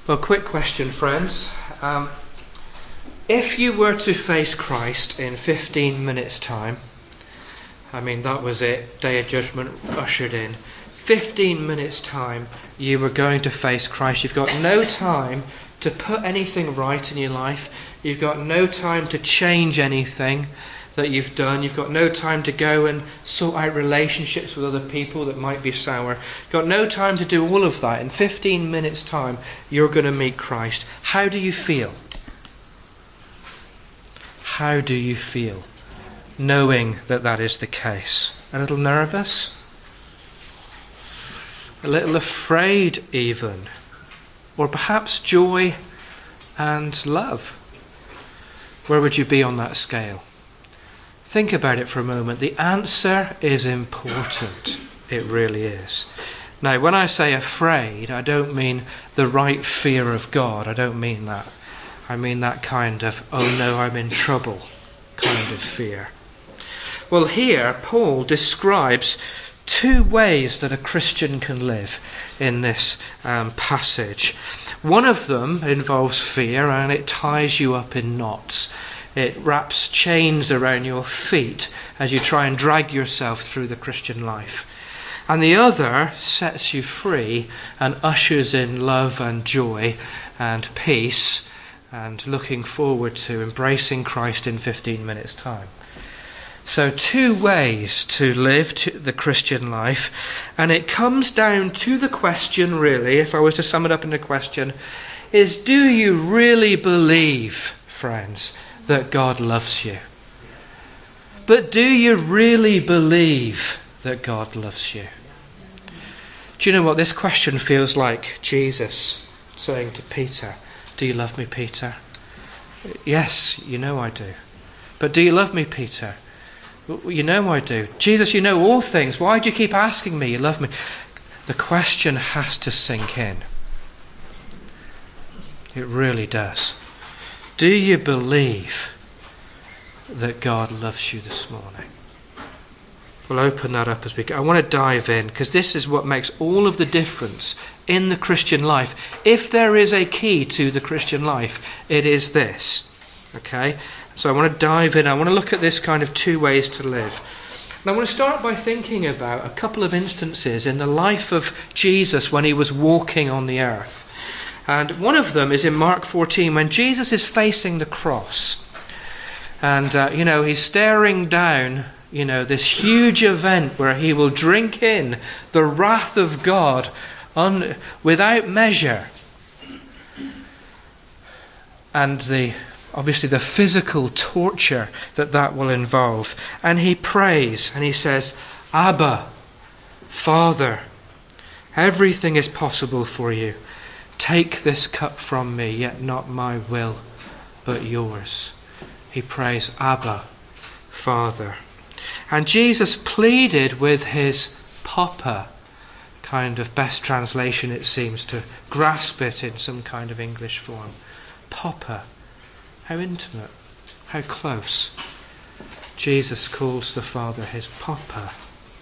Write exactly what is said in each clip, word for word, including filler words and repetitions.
Well, quick question, friends. Um, if you were to face Christ in fifteen minutes' time, I mean, that was it, Day of Judgment ushered in. fifteen minutes' time, you were going to face Christ. You've got no time to put anything right in your life. You've got no time to change anything that you've done. You've got no time to go and sort out relationships with other people that might be sour. You've got no time to do all of that. In fifteen minutes' time, you're going to meet Christ. How do you feel? How do you feel knowing that that is the case? A little nervous? A little afraid even? Or perhaps joy and love? Where would you be on that scale? Think about it for a moment. The answer is important. It really is. Now, when I say afraid, I don't mean the right fear of God. I don't mean that. I mean that kind of, oh no, I'm in trouble kind of fear. Well, here, Paul describes two ways that a Christian can live in this um, passage. One of them involves fear, and it ties you up in knots. It wraps chains around your feet as you try and drag yourself through the Christian life. And the other sets you free and ushers in love and joy and peace and looking forward to embracing Christ in fifteen minutes' time. So two ways to live to the Christian life, and it comes down to the question, really, if I was to sum it up in a question, is do you really believe, friends, that God loves you? But do you really believe that God loves you? Do you know what this question feels like? Jesus saying to Peter, do you love me, Peter? Yes, you know I do. But do you love me, Peter? You know I do. Jesus, you know all things. Why do you keep asking me? You love me. The question has to sink in. It really does. Do you believe that God loves you this morning? We'll open that up as we go. I want to dive in because this is what makes all of the difference in the Christian life. If there is a key to the Christian life, it is this. Okay? So I want to dive in. I want to look at this kind of two ways to live. And I want to start by thinking about a couple of instances in the life of Jesus when he was walking on the earth. And one of them is in Mark fourteen when Jesus is facing the cross. And, uh, you know, he's staring down, you know, this huge event where he will drink in the wrath of God on, without measure. And the obviously the physical torture that that will involve. And he prays and he says, Abba, Father, everything is possible for you. Take this cup from me, yet not my will, but yours. He prays, Abba, Father. And Jesus pleaded with his Papa, kind of best translation it seems, to grasp it in some kind of English form. Papa. How intimate, how close. Jesus calls the Father his Papa.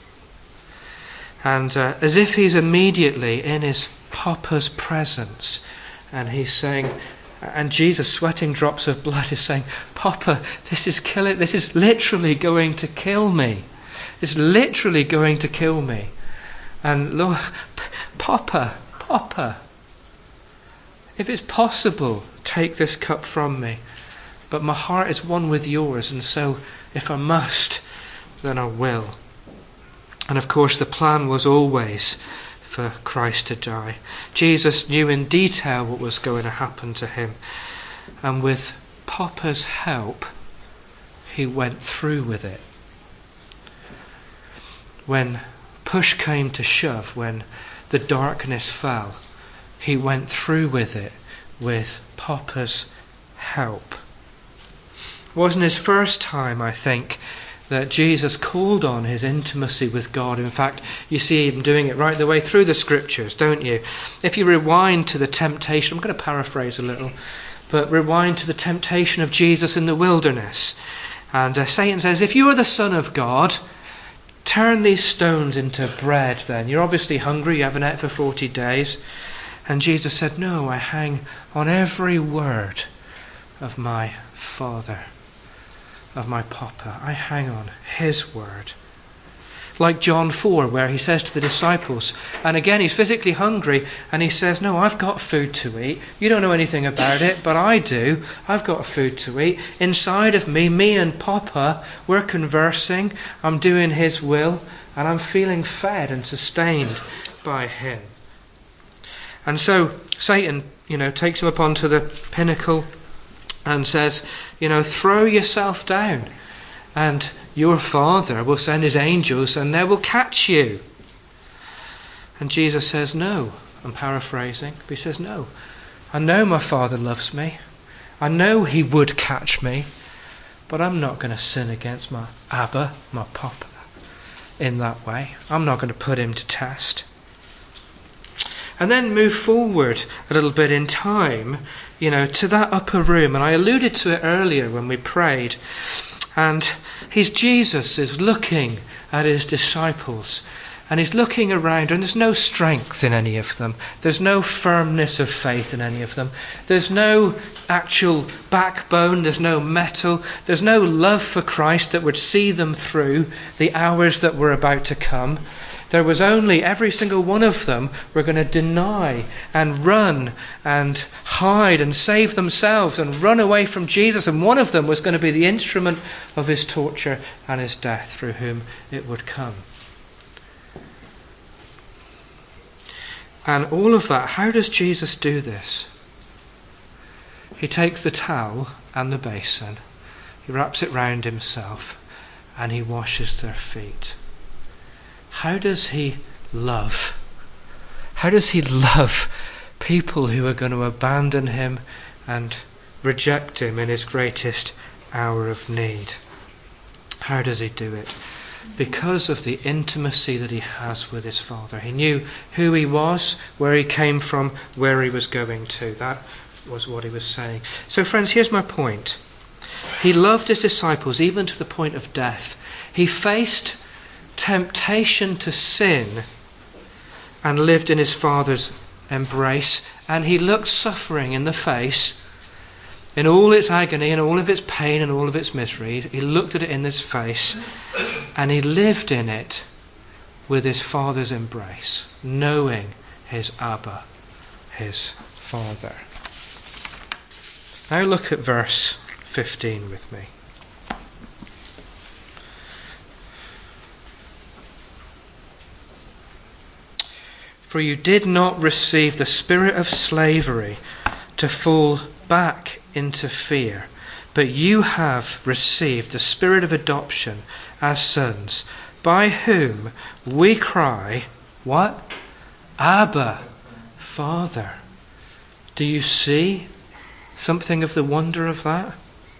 And uh, as if he's immediately in his Papa's presence, and he's saying, and Jesus, sweating drops of blood, is saying, Papa, this is killing, this is literally going to kill me. It's literally going to kill me. And Lord, Papa, Papa, if it's possible, take this cup from me. But my heart is one with yours, and so if I must, then I will. And of course the plan was always for Christ to die. Jesus knew in detail what was going to happen to him. And with Papa's help, he went through with it. When push came to shove, when the darkness fell, he went through with it with Papa's help. It wasn't his first time, I think, that Jesus called on his intimacy with God. In fact, you see him doing it right the way through the scriptures, don't you? If you rewind to the temptation, I'm going to paraphrase a little, but rewind to the temptation of Jesus in the wilderness. And uh, Satan says, if you are the Son of God, turn these stones into bread then. You're obviously hungry, you haven't ate for forty days. And Jesus said, no, I hang on every word of my Father, of my Papa. I hang on his word. Like John four, where he says to the disciples, and again he's physically hungry, and he says, no, I've got food to eat. You don't know anything about it, but I do. I've got food to eat. Inside of me, me and Papa, we're conversing. I'm doing his will, and I'm feeling fed and sustained by him. And so Satan, you know, takes him up onto the pinnacle and says, you know, throw yourself down, and your Father will send his angels and they will catch you. And Jesus says, no. I'm paraphrasing, but he says, no. I know my Father loves me. I know he would catch me, but I'm not going to sin against my Abba, my Papa, in that way. I'm not going to put him to test. And then move forward a little bit in time, you know, to that upper room. And I alluded to it earlier when we prayed. And he's Jesus is looking at his disciples, and he's looking around, and there's no strength in any of them. There's no firmness of faith in any of them. There's no actual backbone. There's no metal. There's no love for Christ that would see them through the hours that were about to come. There was only, every single one of them were going to deny and run and hide and save themselves and run away from Jesus. And one of them was going to be the instrument of his torture and his death, through whom it would come. And all of that, how does Jesus do this? He takes the towel and the basin, he wraps it round himself, and he washes their feet. How does he love? How does he love people who are going to abandon him and reject him in his greatest hour of need? How does he do it? Because of the intimacy that he has with his Father. He knew who he was, where he came from, where he was going to. That was what he was saying. So friends, here's my point. He loved his disciples even to the point of death. He faced temptation to sin and lived in his Father's embrace, and he looked suffering in the face, in all its agony and all of its pain and all of its misery. He looked at it in his face, and he lived in it with his Father's embrace, knowing his Abba, his Father. Now look at verse fifteen with me. For you did not receive the spirit of slavery to fall back into fear, but you have received the spirit of adoption as sons, by whom we cry, what? Abba, Father. Do you see something of the wonder of that?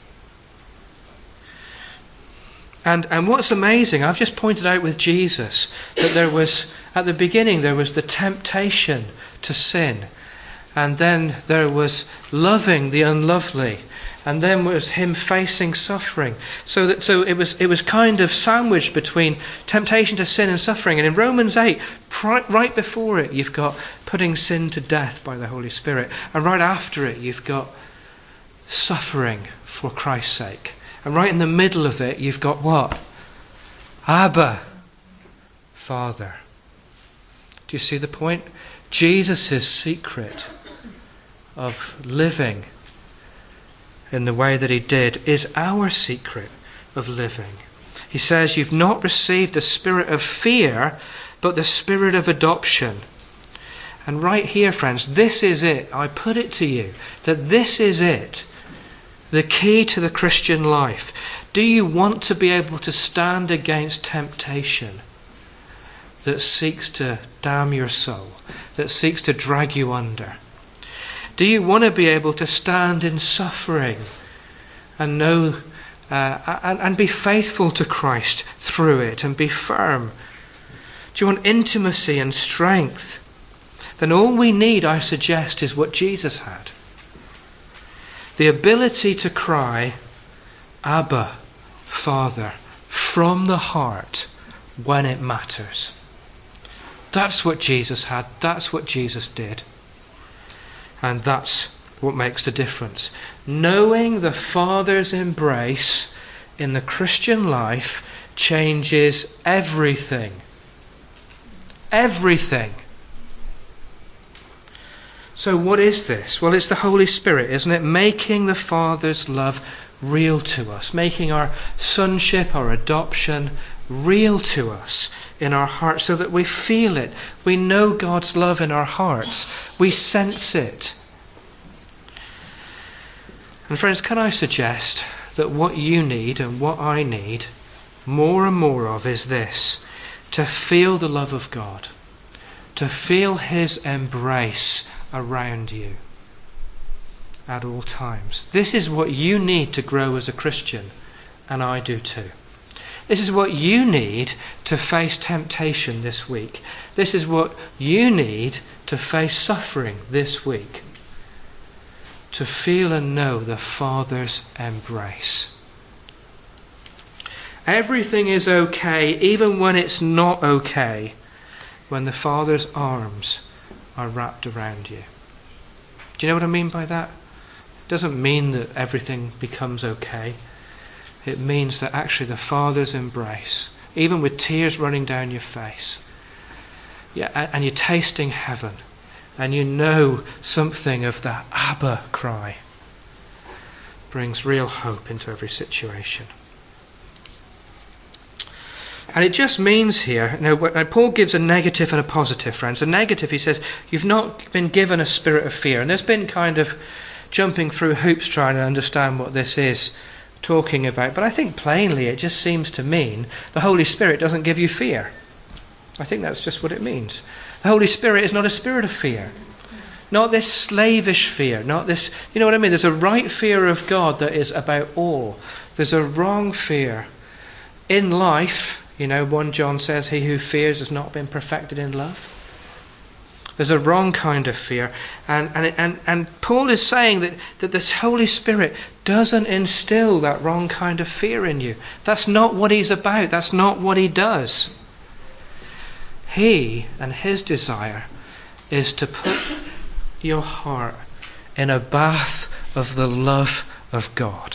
And and what's amazing, I've just pointed out with Jesus that there was, at the beginning, there was the temptation to sin. And then there was loving the unlovely. And then was him facing suffering. So that so it was it was kind of sandwiched between temptation to sin and suffering. And in Romans eight, right before it, you've got putting sin to death by the Holy Spirit. And right after it, you've got suffering for Christ's sake. And right in the middle of it, you've got what? Abba, Father. Do you see the point? Jesus' secret of living in the way that he did is our secret of living. He says, you've not received the spirit of fear, but the spirit of adoption. And right here, friends, this is it. I put it to you, that this is it. The key to the Christian life. Do you want to be able to stand against temptation that seeks to damn your soul, that seeks to drag you under? Do you want to be able to stand in suffering and know uh, and, and be faithful to Christ through it and be firm? Do you want intimacy and strength? Then all we need, I suggest, is what Jesus had. The ability to cry, Abba, Father, from the heart when it matters. That's what Jesus had. That's what Jesus did. And that's what makes the difference. Knowing the Father's embrace in the Christian life changes everything. Everything. So what is this? Well, it's the Holy Spirit, isn't it? Making the Father's love real to us. Making our sonship, our adoption, real to us in our hearts so that we feel it. We know God's love in our hearts. We sense it. And friends, can I suggest that what you need and what I need more and more of is this: to feel the love of God, to feel his embrace around you at all times. This is what you need to grow as a Christian, and I do too. This is what you need to face temptation this week. This is what you need to face suffering this week. To feel and know the Father's embrace. Everything is okay, even when it's not okay, when the Father's arms are wrapped around you. Do you know what I mean by that? It doesn't mean that everything becomes okay. It means that actually the Father's embrace, even with tears running down your face, yeah, and you're tasting heaven, and you know something of that Abba cry, brings real hope into every situation. And it just means here, now Paul gives a negative and a positive, friends. A negative, he says, you've not been given a spirit of fear. And there's been kind of jumping through hoops trying to understand what this is talking about. But I think plainly it just seems to mean the Holy Spirit doesn't give you fear. I think that's just what it means. The Holy Spirit is not a spirit of fear. Not this slavish fear. Not this, you know what I mean? There's a right fear of God that is about all. There's a wrong fear. In life, you know, First John says, he who fears has not been perfected in love. There's a wrong kind of fear. And and and, and Paul is saying that, that this Holy Spirit doesn't instill that wrong kind of fear in you. That's not what he's about. That's not what he does. He and his desire is to put your heart in a bath of the love of God.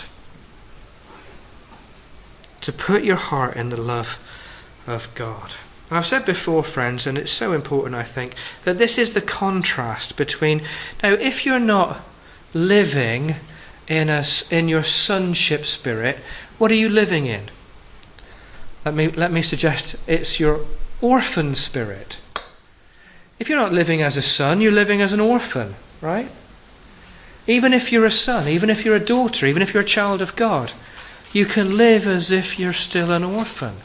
To put your heart in the love of God. And I've said before, friends, and it's so important, I think, that this is the contrast between, now if you're not living in a, in your sonship spirit, what are you living in? Let me, let me suggest it's your orphan spirit. If you're not living as a son, you're living as an orphan, right? Even if you're a son, even if you're a daughter, even if you're a child of God, you can live as if you're still an orphan.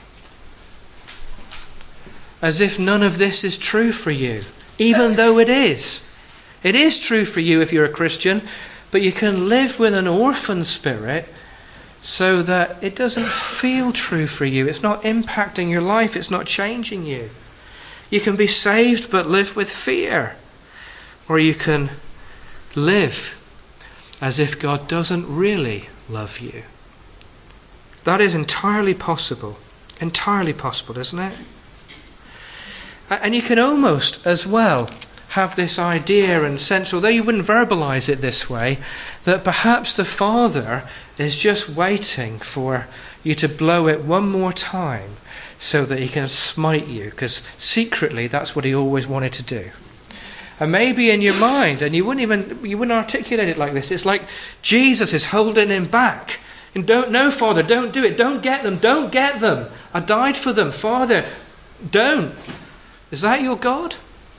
As if none of this is true for you, even though it is. It is true for you if you're a Christian, but you can live with an orphan spirit so that it doesn't feel true for you. It's not impacting your life. It's not changing you. You can be saved but live with fear. Or you can live as if God doesn't really love you. That is entirely possible. Entirely possible, isn't it? And you can almost as well have this idea and sense, although you wouldn't verbalize it this way, that perhaps the Father is just waiting for you to blow it one more time so that he can smite you, because secretly that's what he always wanted to do. And maybe in your mind, and you wouldn't even you wouldn't articulate it like this, it's like Jesus is holding him back. And don't, no, Father, don't do it. Don't get them. Don't get them. I died for them. Father, don't. Is that your God?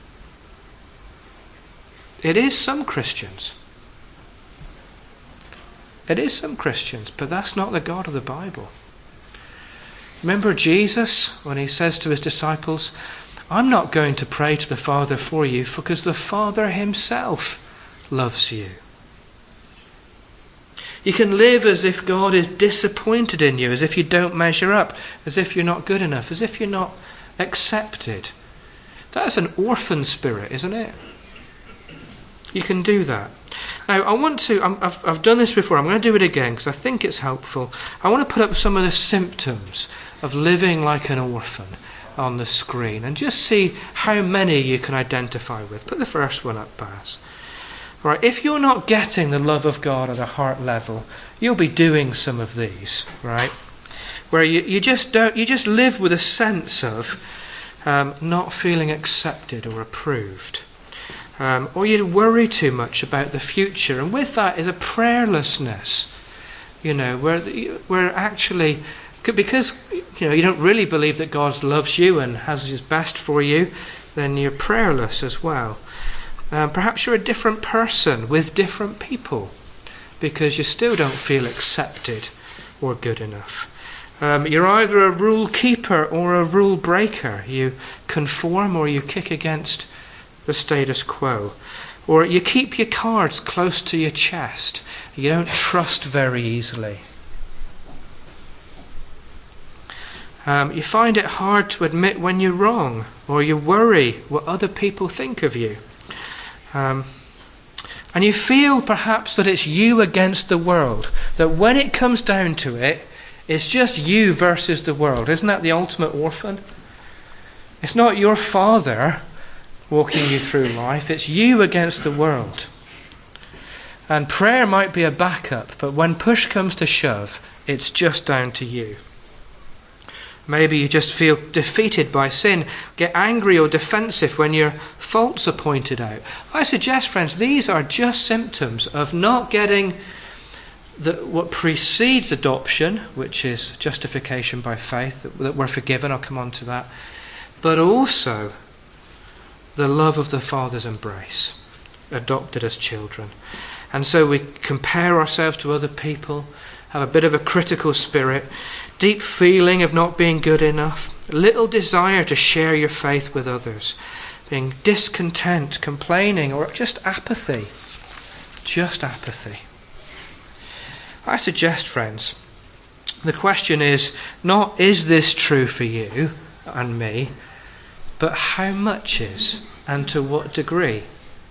It is some Christians. It is some Christians, but that's not the God of the Bible. Remember Jesus when he says to his disciples, I'm not going to pray to the Father for you because the Father himself loves you. You can live as if God is disappointed in you, as if you don't measure up, as if you're not good enough, as if you're not accepted. That's an orphan spirit, isn't it? You can do that. Now, I want to, I'm, I've, I've done this before, I'm going to do it again because I think it's helpful. I want to put up some of the symptoms of living like an orphan on the screen and just see how many you can identify with. Put the first one up, Baz. Right? If you're not getting the love of God at a heart level, you'll be doing some of these, right? Where you, you just don't, you just live with a sense of um, not feeling accepted or approved. Um, or you worry too much about the future. And with that is a prayerlessness, you know, where, where actually, because you know you don't really believe that God loves you and has his best for you, then you're prayerless as well. Um, perhaps you're a different person with different people because you still don't feel accepted or good enough. Um, you're either a rule keeper or a rule breaker. You conform or you kick against the status quo. Or you keep your cards close to your chest. You don't trust very easily. Um, you find it hard to admit when you're wrong, or you worry what other people think of you. Um, and you feel perhaps that it's you against the world, that when it comes down to it, it's just you versus the world. Isn't that the ultimate orphan? It's not your father walking you through life, it's you against the world. And prayer might be a backup, but when push comes to shove, it's just down to you. Maybe you just feel defeated by sin, get angry or defensive when your faults are pointed out. I suggest, friends, these are just symptoms of not getting the, what precedes adoption, which is justification by faith, that, that we're forgiven. I'll come on to that. But also the love of the Father's embrace, adopted as children. And so we compare ourselves to other people, have a bit of a critical spirit, deep feeling of not being good enough, little desire to share your faith with others, being discontent, complaining, or just apathy. Just apathy. I suggest, friends, the question is not, is this true for you and me, but how much is, and to what degree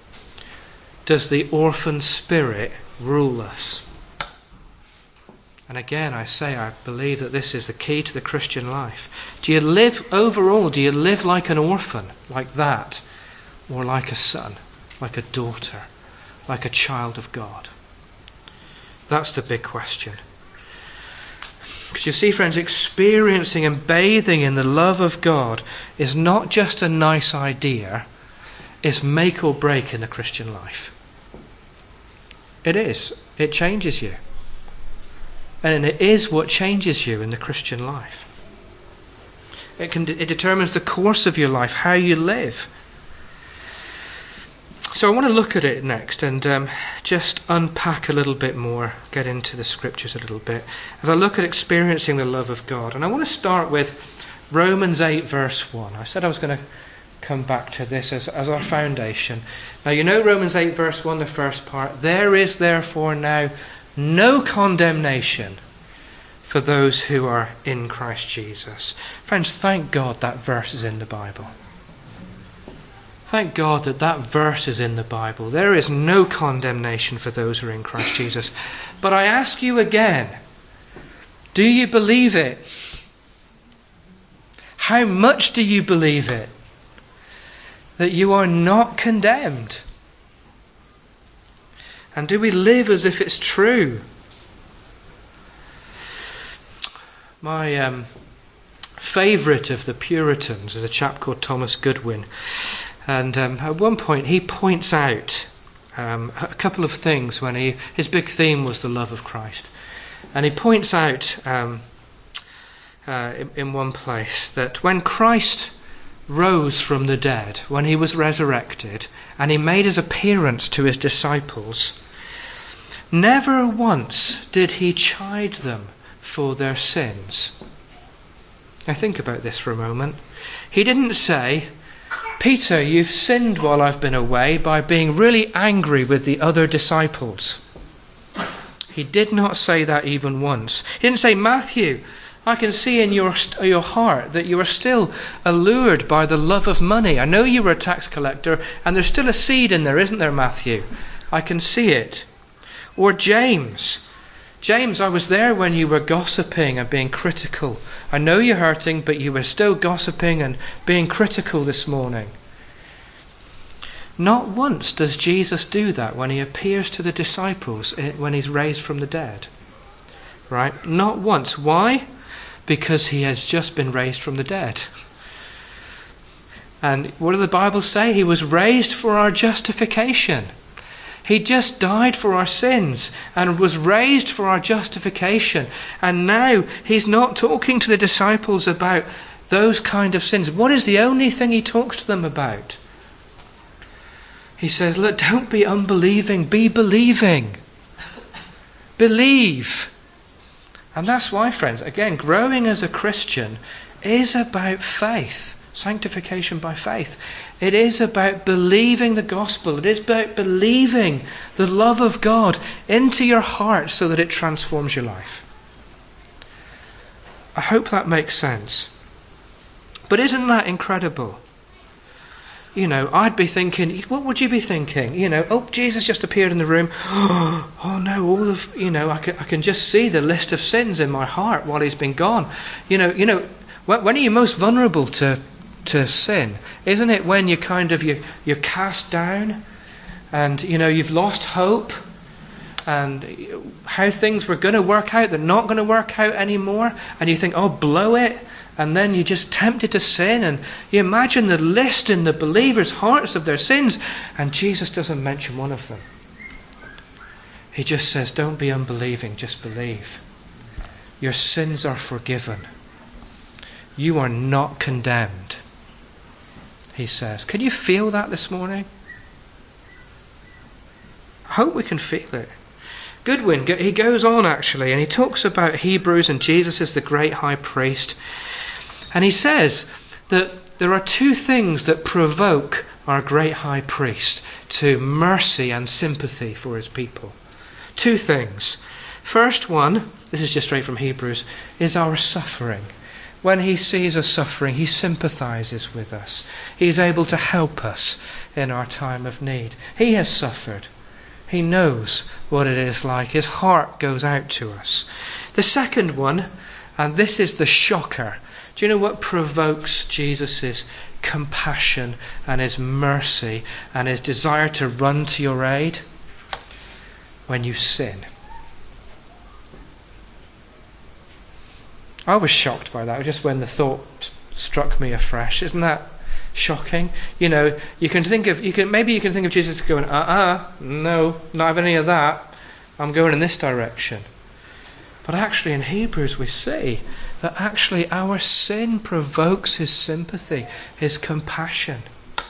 does the orphan spirit rule us? And again, I say, I believe that this is the key to the Christian life. Do you live, overall, do you live like an orphan, like that, or like a son, like a daughter, like a child of God? That's the big question. Because you see, friends, experiencing and bathing in the love of God is not just a nice idea, it's make or break in the Christian life. It is. It changes you. And it is what changes you in the Christian life. It can, it determines the course of your life, how you live. So I want to look at it next and um, just unpack a little bit more, get into the scriptures a little bit, as I look at experiencing the love of God. And I want to start with Romans eight verse one. I said I was going to come back to this as, as our foundation. Now you know Romans eight verse one, the first part. There is therefore now no condemnation for those who are in Christ Jesus. Friends, thank God that verse is in the Bible. Thank God that that verse is in the Bible. There is no condemnation for those who are in Christ Jesus. But I ask you again, do you believe it? How much do you believe it? That you are not condemned? And do we live as if it's true? My um, favourite of the Puritans is a chap called Thomas Goodwin. And um, at one point he points out um, a couple of things when he, his big theme was the love of Christ. And he points out um, uh, in, in one place that when Christ rose from the dead, when he was resurrected, and he made his appearance to his disciples, never once did he chide them for their sins. Now think about this for a moment. He didn't say, Peter, you've sinned while I've been away by being really angry with the other disciples. He did not say that even once. He didn't say, Matthew, I can see in your your heart that you are still allured by the love of money. I know you were a tax collector, and there's still a seed in there, isn't there, Matthew? I can see it. Or James. James, I was there when you were gossiping and being critical. I know you're hurting, but you were still gossiping and being critical this morning. Not once does Jesus do that when he appears to the disciples when he's raised from the dead. Right? Not once. Why? Because he has just been raised from the dead. And what does the Bible say? He was raised for our justification. He just died for our sins and was raised for our justification. And now he's not talking to the disciples about those kind of sins. What is the only thing he talks to them about? He says, look, don't be unbelieving, be believing. Believe. And that's why, friends, again, growing as a Christian is about faith. Sanctification by faith. It is about believing the gospel. It is about believing the love of God into your heart so that it transforms your life. I hope that makes sense. But isn't that incredible? You know, I'd be thinking, what would you be thinking? You know, oh, Jesus just appeared in the room. Oh no, all of, you know, I can, I can just see the list of sins in my heart while he's been gone. You know, you know, when, when are you most vulnerable to to sin? Isn't it when you kind of, you, you're cast down and, you know, you've lost hope and how things were going to work out, they're not going to work out anymore, and you think, oh, blow it, and then you're just tempted to sin, and you imagine the list in the believers' hearts of their sins, and Jesus doesn't mention one of them. He just says, don't be unbelieving, just believe. Your sins are forgiven. You are not condemned, he says. Can you feel that this morning? I hope we can feel it. Goodwin, he goes on actually, and he talks about Hebrews and Jesus is the great high priest. And he says that there are two things that provoke our great high priest to mercy and sympathy for his people. Two things. First one, this is just straight from Hebrews, is our suffering. When he sees us suffering, he sympathizes with us. He is able to help us in our time of need. He has suffered. He knows what it is like. His heart goes out to us. The second one, and this is the shocker, do you know what provokes Jesus' compassion and his mercy and his desire to run to your aid? When you sin. I was shocked by that, just when the thought struck me afresh. Isn't that shocking? You know, you can think of, you can maybe you can think of Jesus going, uh-uh, no, not having any of that. I'm going in this direction. But actually in Hebrews we see that actually our sin provokes his sympathy, his compassion,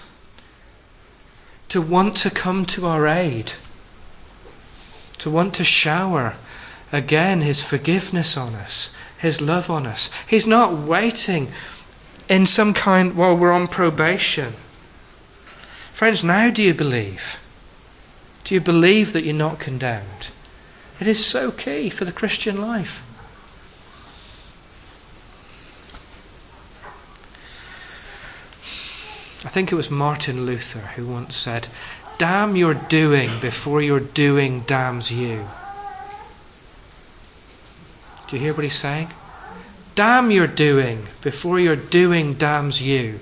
to want to come to our aid, to want to shower again his forgiveness on us, his love on us. He's not waiting in some kind while we're on probation. Friends, now do you believe? Do you believe that you're not condemned? It is so key for the Christian life. I think it was Martin Luther who once said, damn your doing before your doing damns you. Do you hear what he's saying? Damn your doing before your doing damns you.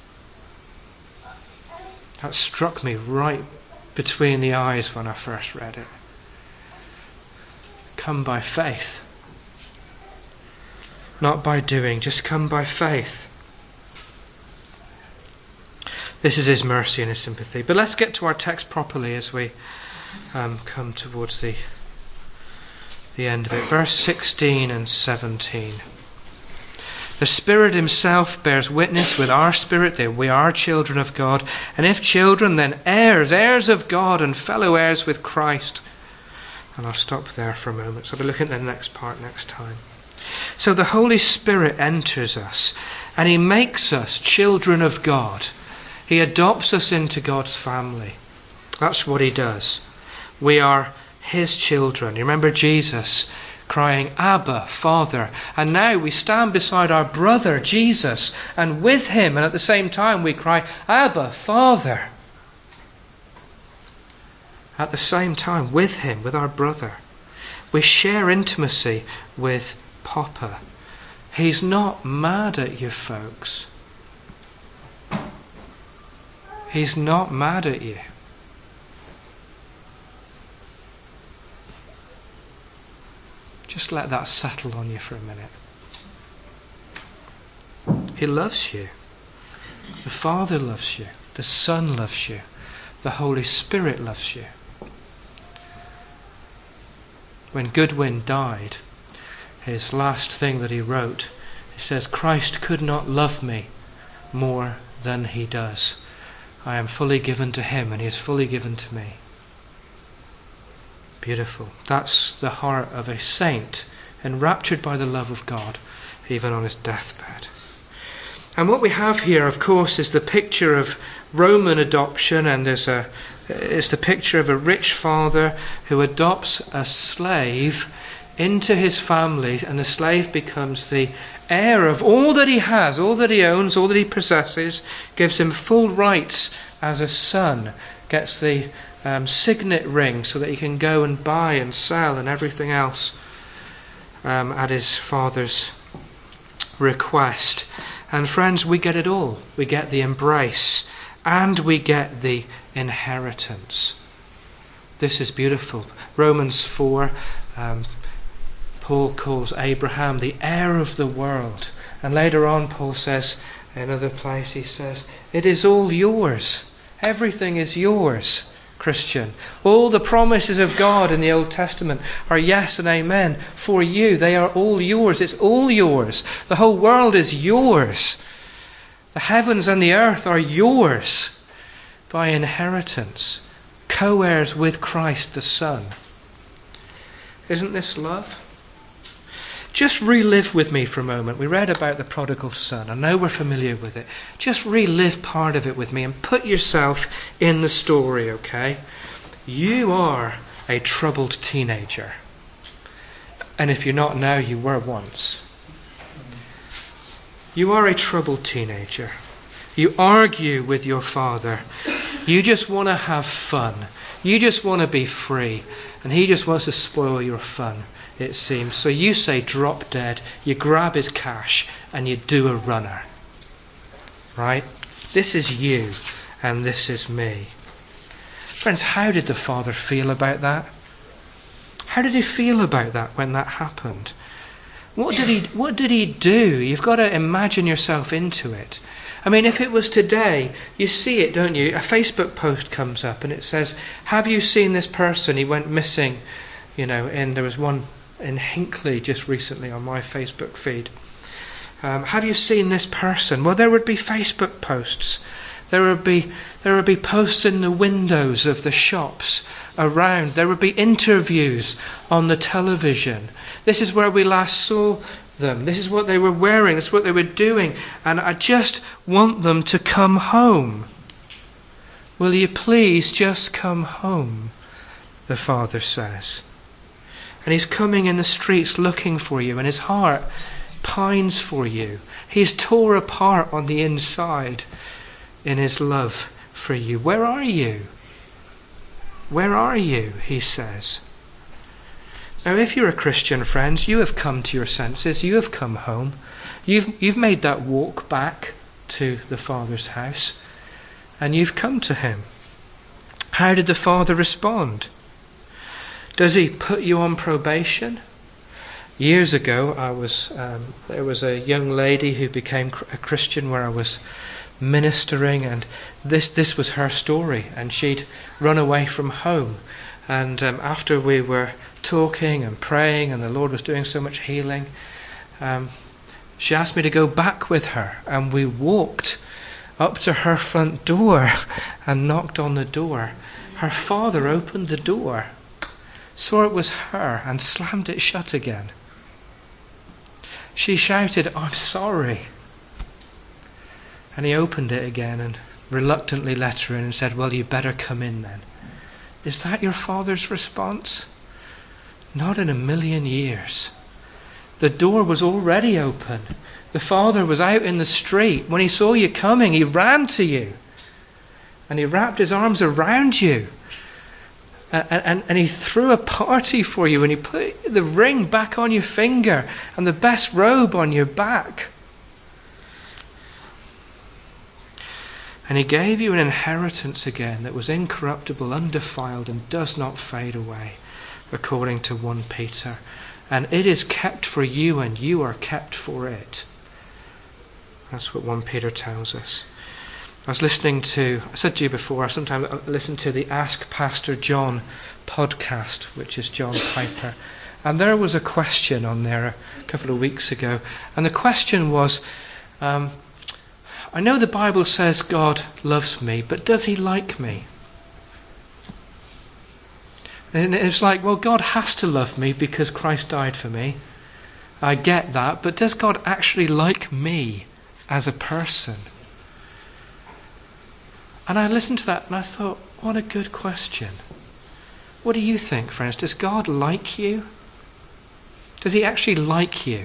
That struck me right between the eyes when I first read it. Come by faith. Not by doing, just come by faith. This is his mercy and his sympathy. But let's get to our text properly as we um, come towards the the end of it. Verse sixteen and seventeen. The Spirit himself bears witness with our spirit that we are children of God, and if children, then heirs, heirs of God and fellow heirs with Christ. And I'll stop there for a moment. So we'll look at the next part next time. So the Holy Spirit enters us, and he makes us children of God. He adopts us into God's family. That's what he does. We are his children. You remember Jesus crying, Abba, Father. And now we stand beside our brother Jesus, and with him, and at the same time we cry, Abba, Father. At the same time, with him, with our brother. We share intimacy with Papa. He's not mad at you folks. He's not mad at you. Just let that settle on you for a minute. He loves you. The Father loves you. The Son loves you. The Holy Spirit loves you. When Goodwin died, his last thing that he wrote, he says, Christ could not love me more than he does. I am fully given to him and he is fully given to me. Beautiful. That's the heart of a saint, enraptured by the love of God, even on his deathbed. And what we have here, of course, is the picture of Roman adoption, and there's a it's the picture of a rich father who adopts a slave into his family, and the slave becomes the heir of all that he has, all that he owns, all that he possesses, gives him full rights as a son, gets the um, signet ring so that he can go and buy and sell and everything else um, at his father's request. And friends, we get it all. We get the embrace and we get the inheritance. This is beautiful. Romans four, um, Paul calls Abraham the heir of the world. And later on Paul says, in another place he says, it is all yours. Everything is yours, Christian. All the promises of God in the Old Testament are yes and amen for you. They are all yours. It's all yours. The whole world is yours. The heavens and the earth are yours by inheritance, co-heirs with Christ the Son. Isn't this love? Just relive with me for a moment. We read about the prodigal son. I know we're familiar with it. Just relive part of it with me and put yourself in the story, okay? You are a troubled teenager. And if you're not now, you were once. You are a troubled teenager. You argue with your father. You just want to have fun. You just want to be free. And he just wants to spoil your fun, it seems. So you say drop dead, you grab his cash, and you do a runner. Right? This is you, and this is me. Friends, how did the father feel about that? How did he feel about that when that happened? What did he, what did he do? You've got to imagine yourself into it. I mean, if it was today, you see it, don't you? A Facebook post comes up and it says, have you seen this person? He went missing, you know, and there was one in Hinckley just recently on my Facebook feed. Um, have you seen this person? Well, there would be Facebook posts. There would be there would be posts in the windows of the shops around. There would be interviews on the television. This is where we last saw them. This is what they were wearing. This is what they were doing. And I just want them to come home. Will you please just come home? The father says. And he's coming in the streets looking for you, and his heart pines for you. He's tore apart on the inside in his love for you. Where are you? Where are you? He says. Now, if you're a Christian, friends, you have come to your senses. You have come home. You've, you've made that walk back to the Father's house, and you've come to him. How did the Father respond? Does he put you on probation? Years ago, I was um, there was a young lady who became a Christian where I was ministering, and this this was her story. And she'd run away from home, and um, after we were talking and praying, and the Lord was doing so much healing, um, she asked me to go back with her, and we walked up to her front door and knocked on the door. Her father opened the door, saw it was her, and slammed it shut again. She shouted, "I'm sorry." And he opened it again and reluctantly let her in and said, "Well, you better come in then." Is that your father's response? Not in a million years. The door was already open. The father was out in the street. When he saw you coming, he ran to you. And he wrapped his arms around you. And, and, and he threw a party for you, and he put the ring back on your finger and the best robe on your back. And he gave you an inheritance again that was incorruptible, undefiled, and does not fade away, according to First Peter. And it is kept for you, and you are kept for it. That's what First Peter tells us. I was listening to, I said to you before, I sometimes listen to the Ask Pastor John podcast, which is John Piper. And there was a question on there a couple of weeks ago. And the question was, um, I know the Bible says God loves me, but does he like me? And it's like, well, God has to love me because Christ died for me. I get that, but does God actually like me as a person? And I listened to that and I thought, what a good question. What do you think, friends? Does God like you? Does he actually like you?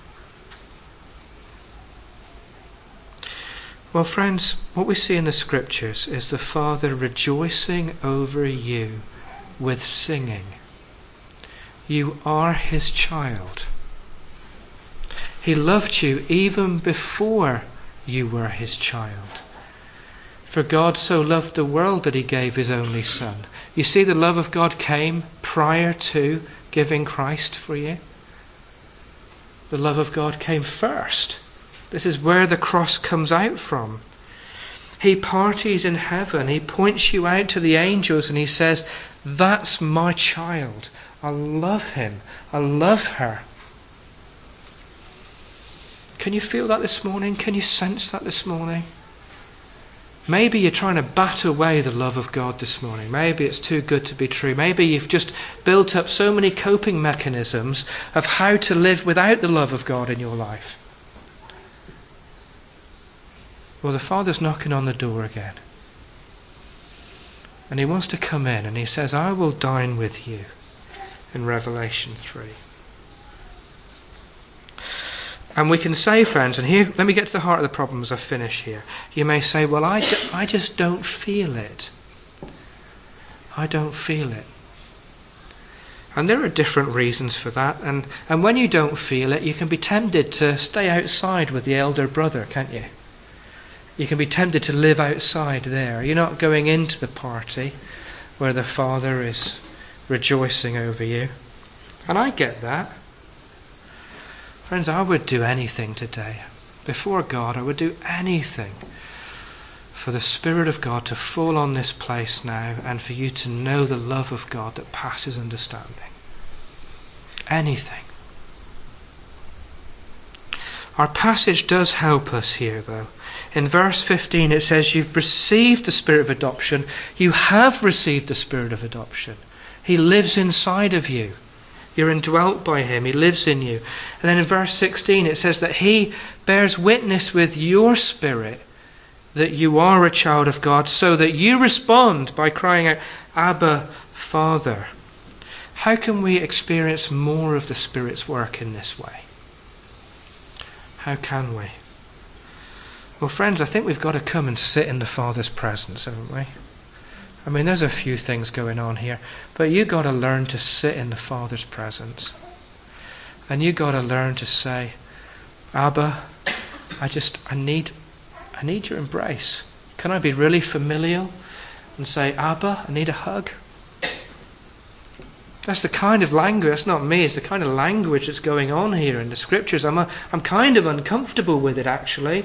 Well, friends, what we see in the scriptures is the Father rejoicing over you with singing. You are his child. He loved you even before you were his child. For God so loved the world that he gave his only Son. You see, the love of God came prior to giving Christ for you. The love of God came first. This is where the cross comes out from. He parties in heaven. He points you out to the angels and he says, that's my child. I love him. I love her. Can you feel that this morning? Can you sense that this morning? Maybe you're trying to bat away the love of God this morning. Maybe it's too good to be true. Maybe you've just built up so many coping mechanisms of how to live without the love of God in your life. Well, the Father's knocking on the door again. And he wants to come in and he says, I will dine with you in Revelation three. And we can say, friends, and here, let me get to the heart of the problem as I finish here. You may say, well, I, I just don't feel it. I don't feel it. And there are different reasons for that. And, and when you don't feel it, you can be tempted to stay outside with the elder brother, can't you? You can be tempted to live outside there. You're not going into the party where the Father is rejoicing over you. And I get that. Friends, I would do anything today. Before God, I would do anything for the Spirit of God to fall on this place now and for you to know the love of God that passes understanding. Anything. Our passage does help us here, though. In verse fifteen it says, you've received the Spirit of adoption. You have received the Spirit of adoption. He lives inside of you. You're indwelt by him. He lives in you. And then in verse sixteen it says that he bears witness with your spirit that you are a child of God, so that you respond by crying out, Abba, Father. How can we experience more of the Spirit's work in this way? How can we? Well, friends, I think we've got to come and sit in the Father's presence, haven't we? I mean, there's a few things going on here, but you've got to learn to sit in the Father's presence. And you've got to learn to say, Abba, I just, I need, I need your embrace. Can I be really familial and say, Abba, I need a hug? That's the kind of language, that's not me, it's the kind of language that's going on here in the scriptures. I'm, a, I'm kind of uncomfortable with it, actually.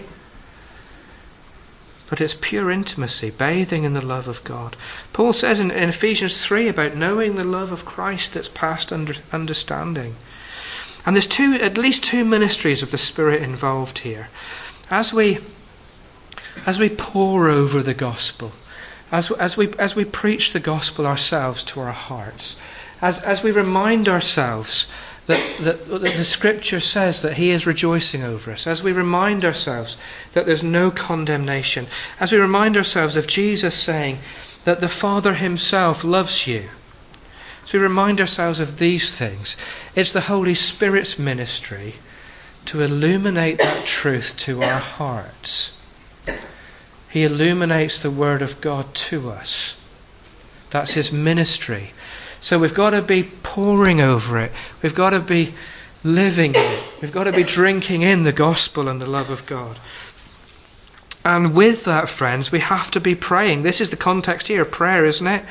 But it's pure intimacy, bathing in the love of God. Paul says in, in Ephesians three about knowing the love of Christ that's past under, understanding. And there's two, at least two ministries of the Spirit involved here. As we, as we pore over the gospel, as, as, we, as we preach the gospel ourselves to our hearts, as, as we remind ourselves That, that, that the scripture says that he is rejoicing over us, as we remind ourselves that there's no condemnation, as we remind ourselves of Jesus saying that the Father himself loves you, as we remind ourselves of these things, it's the Holy Spirit's ministry to illuminate that truth to our hearts. He illuminates the Word of God to us. That's his ministry. So we've got to be poring over it. We've got to be living it. We've got to be drinking in the gospel and the love of God. And with that, friends, we have to be praying. This is the context here of prayer, isn't it?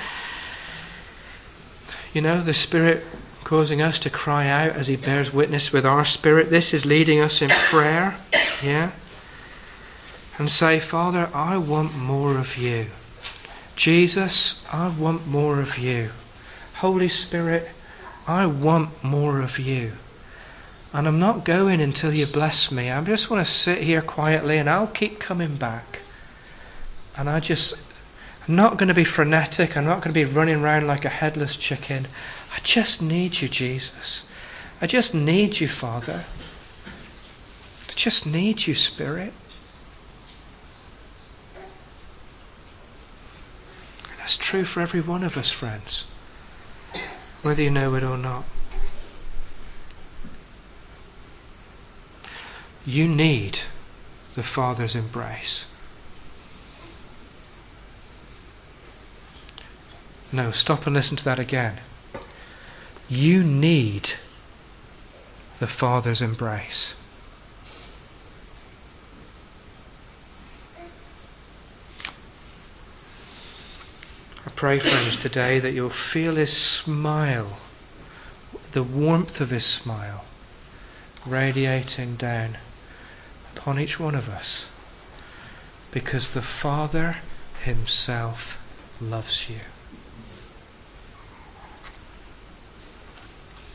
You know, the Spirit causing us to cry out as he bears witness with our spirit. This is leading us in prayer, yeah? And say, Father, I want more of you. Jesus, I want more of you. Holy Spirit, I want more of you. And I'm not going until you bless me. I just want to sit here quietly and I'll keep coming back. And I just, I'm not going to be frenetic. I'm not going to be running around like a headless chicken. I just need you, Jesus. I just need you, Father. I just need you, Spirit. And that's true for every one of us, friends, whether you know it or not. You need the Father's embrace. No, stop and listen to that again. You need the Father's embrace. I pray, friends, today that you'll feel his smile, the warmth of his smile, radiating down upon each one of us, because the Father himself loves you.